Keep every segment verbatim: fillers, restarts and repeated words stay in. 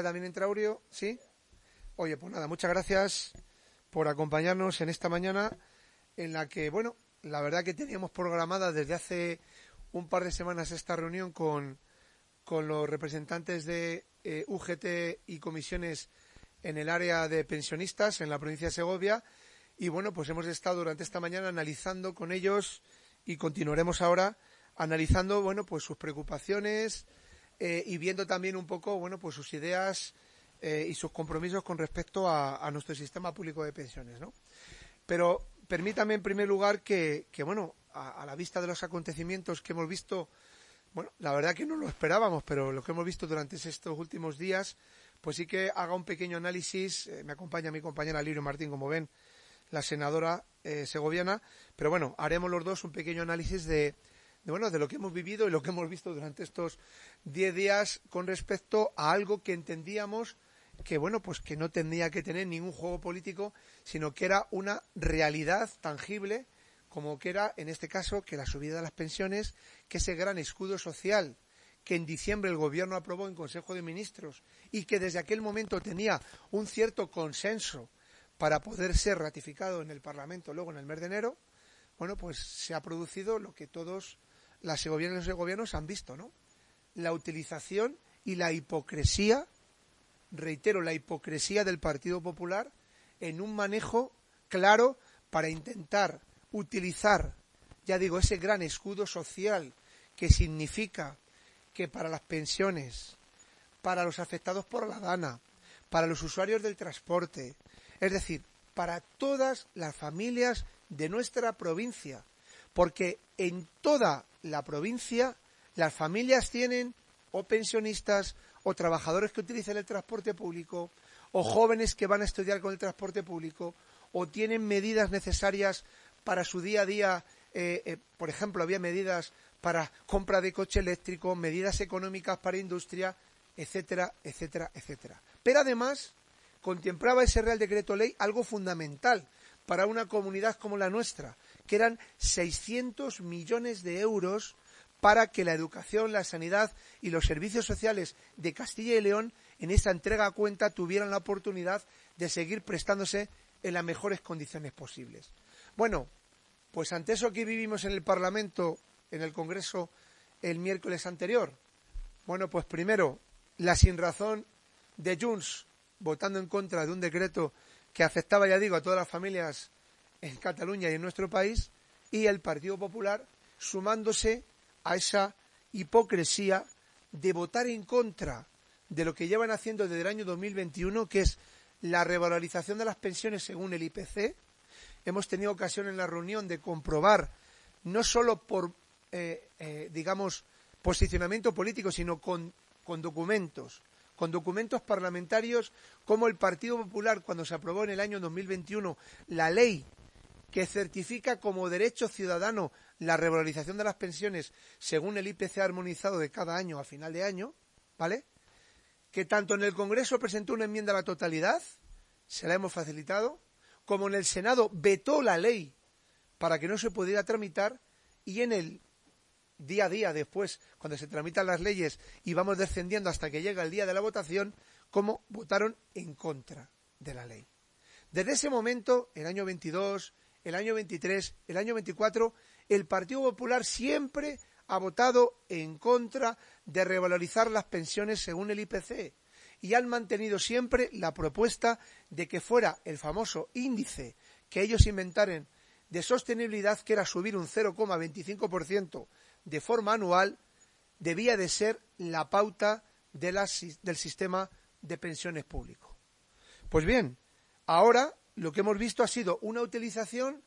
Ahora también entra audio, ¿sí? Oye, pues nada, muchas gracias por acompañarnos en esta mañana en la que, bueno, la verdad que teníamos programada desde hace un par de semanas esta reunión con, con los representantes de eh, U G T y comisiones en el área de pensionistas en la provincia de Segovia. Y bueno, pues hemos estado durante esta mañana analizando con ellos y continuaremos ahora analizando, bueno, pues sus preocupaciones eh, y viendo también un poco, bueno, pues sus ideas eh, y sus compromisos con respecto a, a nuestro sistema público de pensiones, ¿no? Pero permítame en primer lugar que, que bueno, a, a la vista de los acontecimientos que hemos visto, bueno, la verdad que no lo esperábamos, pero lo que hemos visto durante estos últimos días, pues sí que haga un pequeño análisis. Eh, me acompaña mi compañera Lirio Martín, como ven, la senadora eh, segoviana, pero bueno, haremos los dos un pequeño análisis de, de, bueno, de lo que hemos vivido y lo que hemos visto durante estos diez días con respecto a algo que entendíamos que, bueno, pues que no tendría que tener ningún juego político, sino que era una realidad tangible, como que era, en este caso, que la subida de las pensiones, que ese gran escudo social que en diciembre el Gobierno aprobó en Consejo de Ministros y que desde aquel momento tenía un cierto consenso para poder ser ratificado en el Parlamento luego en el mes de enero, bueno, pues se ha producido lo que todos las segovianas y los segovianos han visto, ¿no? La utilización y la hipocresía, reitero, la hipocresía del Partido Popular en un manejo claro para intentar utilizar, ya digo, ese gran escudo social que significa que para las pensiones, para los afectados por la DANA, para los usuarios del transporte, es decir, para todas las familias de nuestra provincia, porque en toda la provincia las familias tienen o pensionistas o trabajadores que utilicen el transporte público o jóvenes que van a estudiar con el transporte público o tienen medidas necesarias para su día a día. Eh, eh, por ejemplo, había medidas para compra de coche eléctrico, medidas económicas para industria, etcétera, etcétera, etcétera. Pero además contemplaba ese Real Decreto Ley algo fundamental para una comunidad como la nuestra, que eran seiscientos millones de euros para que la educación, la sanidad y los servicios sociales de Castilla y León en esa entrega a cuenta tuvieran la oportunidad de seguir prestándose en las mejores condiciones posibles. Bueno, pues ante eso que vivimos en el Parlamento, en el Congreso, el miércoles anterior, bueno, pues primero, la sinrazón de Junts votando en contra de un decreto que afectaba, ya digo, a todas las familias en Cataluña y en nuestro país, y el Partido Popular sumándose a esa hipocresía de votar en contra de lo que llevan haciendo desde el año dos mil veintiuno, que es la revalorización de las pensiones según el I P C. Hemos tenido ocasión en la reunión de comprobar, no solo por, eh, eh, digamos, posicionamiento político, sino con, con documentos, con documentos parlamentarios, como el Partido Popular, cuando se aprobó en el año dos mil veintiuno la ley que certifica como derecho ciudadano la revalorización de las pensiones según el I P C armonizado de cada año a final de año, ¿vale? Que tanto en el Congreso presentó una enmienda a la totalidad, se la hemos facilitado, como en el Senado vetó la ley para que no se pudiera tramitar, y en el día a día después, cuando se tramitan las leyes y vamos descendiendo hasta que llega el día de la votación, como votaron en contra de la ley. Desde ese momento, el año veintidós, el año veintitrés, el año veinticuatro, el Partido Popular siempre ha votado en contra de revalorizar las pensiones según el I P C y han mantenido siempre la propuesta de que fuera el famoso índice que ellos inventaron de sostenibilidad, que era subir un cero coma veinticinco por ciento de forma anual, debía de ser la pauta de las, del sistema de pensiones público. Pues bien, ahora lo que hemos visto ha sido una utilización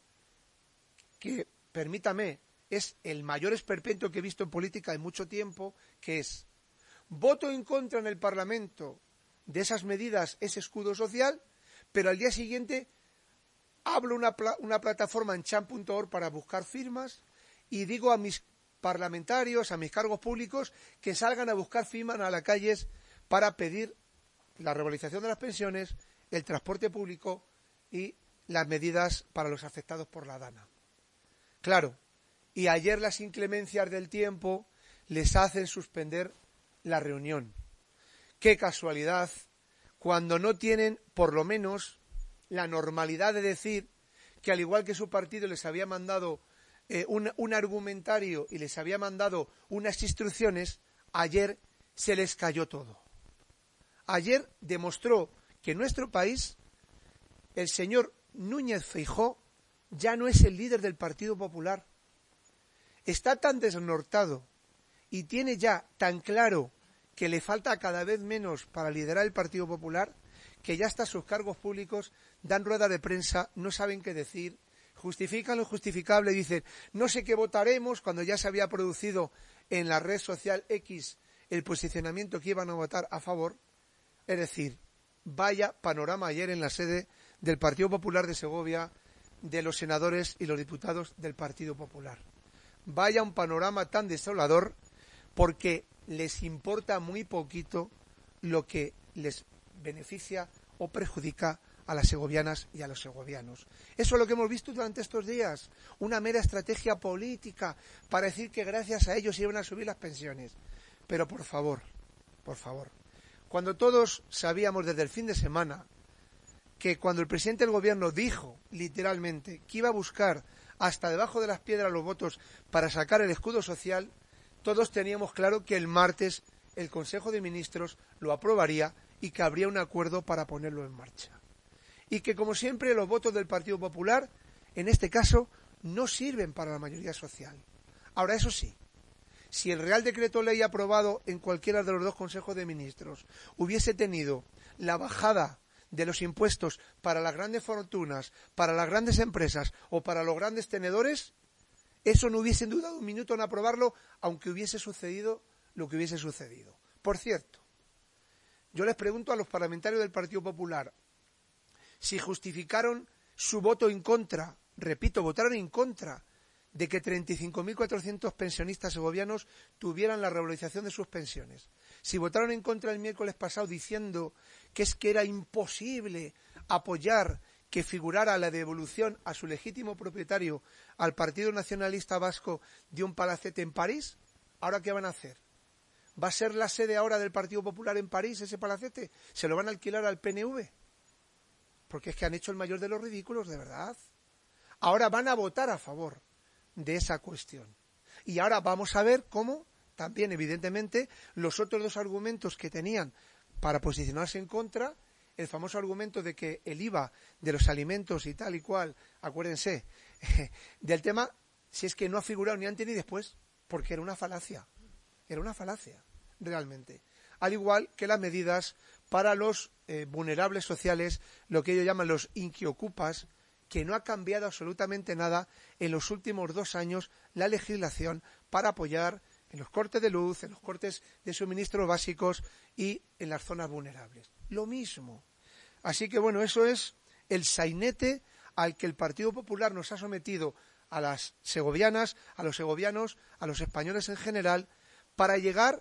que, permítame, es el mayor esperpento que he visto en política en mucho tiempo, que es voto en contra en el Parlamento de esas medidas, ese escudo social, pero al día siguiente abro una, pla- una plataforma en chan punto org para buscar firmas y digo a mis parlamentarios, a mis cargos públicos, que salgan a buscar firmas a las calles para pedir la revalorización de las pensiones, el transporte público y las medidas para los afectados por la DANA. Claro, y ayer las inclemencias del tiempo les hacen suspender la reunión. qué casualidad, cuando no tienen, por lo menos, la normalidad de decir que al igual que su partido les había mandado eh, un, un argumentario y les había mandado unas instrucciones, ayer se les cayó todo. Ayer demostró que en nuestro país el señor Núñez Feijóo ya no es el líder del Partido Popular. Está tan desnortado y tiene ya tan claro que le falta cada vez menos para liderar el Partido Popular, que ya hasta sus cargos públicos dan rueda de prensa, no saben qué decir, justifican lo injustificable y dicen no sé qué votaremos, cuando ya se había producido en la red social X el posicionamiento que iban a votar a favor. Es decir, vaya panorama ayer en la sede del Partido Popular de Segovia, de los senadores y los diputados del Partido Popular. Vaya un panorama tan desolador, porque les importa muy poquito lo que les beneficia o perjudica a las segovianas y a los segovianos. Eso es lo que hemos visto durante estos días, una mera estrategia política para decir que gracias a ellos iban a subir las pensiones. Pero por favor, por favor, cuando todos sabíamos desde el fin de semana que cuando el presidente del gobierno dijo literalmente que iba a buscar hasta debajo de las piedras los votos para sacar el escudo social, todos teníamos claro que el martes el Consejo de Ministros lo aprobaría y que habría un acuerdo para ponerlo en marcha. Y que, como siempre, los votos del Partido Popular, en este caso, no sirven para la mayoría social. Ahora, eso sí, si el Real Decreto Ley aprobado en cualquiera de los dos Consejos de Ministros hubiese tenido la bajada de los impuestos para las grandes fortunas, para las grandes empresas o para los grandes tenedores, eso no hubiesen dudado un minuto en aprobarlo, aunque hubiese sucedido lo que hubiese sucedido. Por cierto, yo les pregunto a los parlamentarios del Partido Popular si justificaron su voto en contra, repito, votaron en contra de que treinta y cinco mil cuatrocientos pensionistas segovianos tuvieran la revalorización de sus pensiones. Si votaron en contra el miércoles pasado diciendo que es que era imposible apoyar que figurara la devolución a su legítimo propietario, al Partido Nacionalista Vasco, de un palacete en París, ¿ahora qué van a hacer? ¿Va a ser la sede ahora del Partido Popular en París, ese palacete? ¿Se lo van a alquilar al P N V? Porque es que han hecho el mayor de los ridículos, de verdad. Ahora van a votar a favor de esa cuestión. Y ahora vamos a ver cómo, también evidentemente, los otros dos argumentos que tenían para posicionarse en contra, el famoso argumento de que el I V A de los alimentos y tal y cual, acuérdense, del tema, si es que no ha figurado ni antes ni después, porque era una falacia, era una falacia, realmente. Al igual que las medidas para los eh, vulnerables sociales, lo que ellos llaman los inquiocupas, que no ha cambiado absolutamente nada en los últimos dos años la legislación para apoyar en los cortes de luz, en los cortes de suministros básicos y en las zonas vulnerables. Lo mismo. Así que, bueno, eso es el sainete al que el Partido Popular nos ha sometido a las segovianas, a los segovianos, a los españoles en general, para llegar,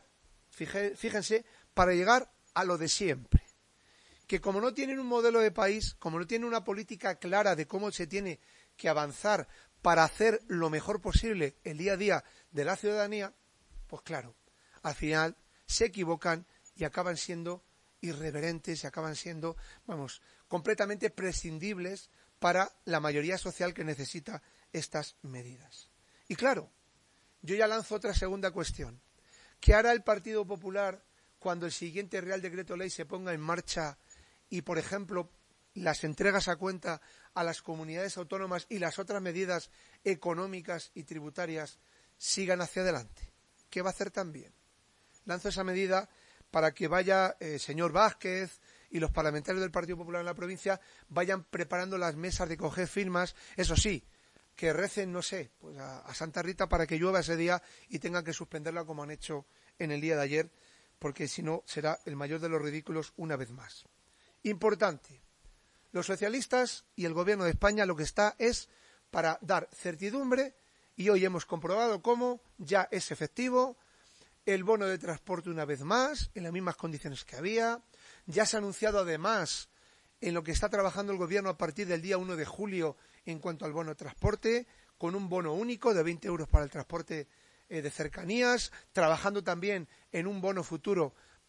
fíjense, para llegar a lo de siempre. Que como no tienen un modelo de país, como no tienen una política clara de cómo se tiene que avanzar para hacer lo mejor posible el día a día de la ciudadanía, pues claro, al final se equivocan y acaban siendo irreverentes y acaban siendo, vamos, completamente prescindibles para la mayoría social que necesita estas medidas. Y claro, yo ya lanzo otra segunda cuestión. ¿Qué hará el Partido Popular cuando el siguiente Real Decreto Ley se ponga en marcha y, por ejemplo, las entregas a cuenta a las comunidades autónomas y las otras medidas económicas y tributarias sigan hacia adelante? ¿Qué va a hacer también? Lanzo esa medida para que vaya el eh, señor Vázquez y los parlamentarios del Partido Popular en la provincia vayan preparando las mesas de coger firmas. Eso sí, que recen, no sé, pues a, a Santa Rita para que llueva ese día y tengan que suspenderla como han hecho en el día de ayer, porque si no será el mayor de los ridículos una vez más. Importante, los socialistas y el Gobierno de España lo que está es para dar certidumbre, y hoy hemos comprobado cómo ya es efectivo el bono de transporte una vez más, en las mismas condiciones que había. Ya se ha anunciado además en lo que está trabajando el Gobierno a partir del día uno de julio en cuanto al bono de transporte, con un bono único de veinte euros para el transporte eh, de cercanías, trabajando también en un bono futuro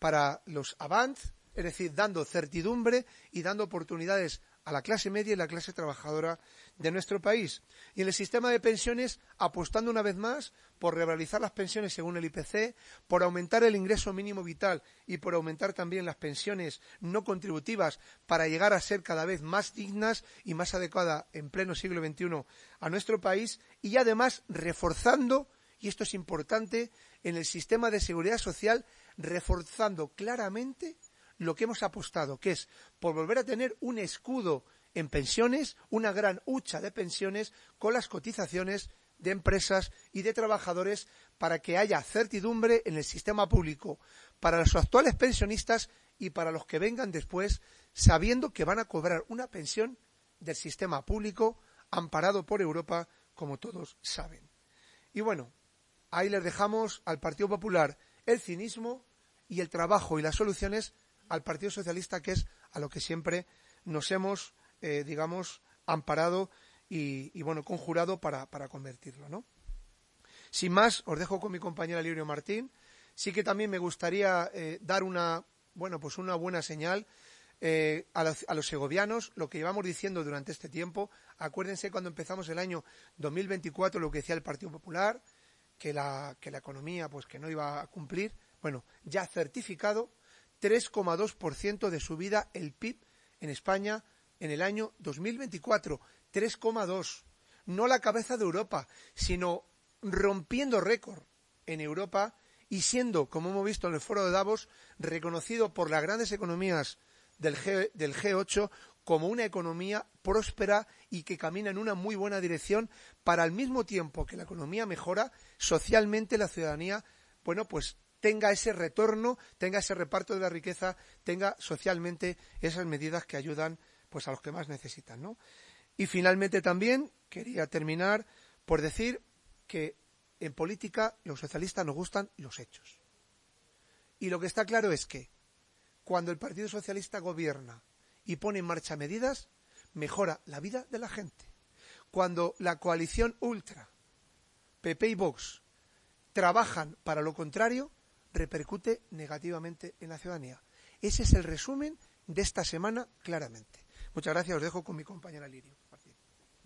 para los Avant, es decir, dando certidumbre y dando oportunidades a la clase media y la clase trabajadora de nuestro país. Y en el sistema de pensiones, apostando una vez más por revalorizar las pensiones según el I P C, por aumentar el ingreso mínimo vital y por aumentar también las pensiones no contributivas para llegar a ser cada vez más dignas y más adecuadas en pleno siglo veintiuno a nuestro país, y además reforzando, y esto es importante, en el sistema de seguridad social, reforzando claramente lo que hemos apostado, que es por volver a tener un escudo en pensiones, una gran hucha de pensiones con las cotizaciones de empresas y de trabajadores, para que haya certidumbre en el sistema público para los actuales pensionistas y para los que vengan después, sabiendo que van a cobrar una pensión del sistema público amparado por Europa, como todos saben. Y bueno, ahí les dejamos al Partido Popular el cinismo y el trabajo y las soluciones al Partido Socialista, que es a lo que siempre nos hemos, eh, digamos, amparado y, y bueno, conjurado para, para convertirlo, ¿no? Sin más, os dejo con mi compañera Lirio Martín. Sí que también me gustaría eh, dar una, bueno, pues una buena señal eh, a, los, a los segovianos, lo que llevamos diciendo durante este tiempo. Acuérdense cuando empezamos el año dos mil veinticuatro lo que decía el Partido Popular, que la, que la economía pues que no iba a cumplir. Bueno, ya certificado, tres coma dos por ciento de subida el P I B en España en el año dos mil veinticuatro. tres coma dos. No la cabeza de Europa, sino rompiendo récord en Europa y siendo, como hemos visto en el foro de Davos, reconocido por las grandes economías del G, del G ocho como una economía próspera y que camina en una muy buena dirección, para al mismo tiempo que la economía mejora, socialmente la ciudadanía, bueno, pues tenga ese retorno, tenga ese reparto de la riqueza, tenga socialmente esas medidas que ayudan pues a los que más necesitan, ¿no? Y finalmente también quería terminar por decir que en política los socialistas nos gustan los hechos. Y lo que está claro es que cuando el Partido Socialista gobierna y pone en marcha medidas, mejora la vida de la gente. Cuando la coalición ultra, P P y Vox, trabajan para lo contrario, repercute negativamente en la ciudadanía. Ese es el resumen de esta semana claramente. Muchas gracias, os dejo con mi compañera Lirio.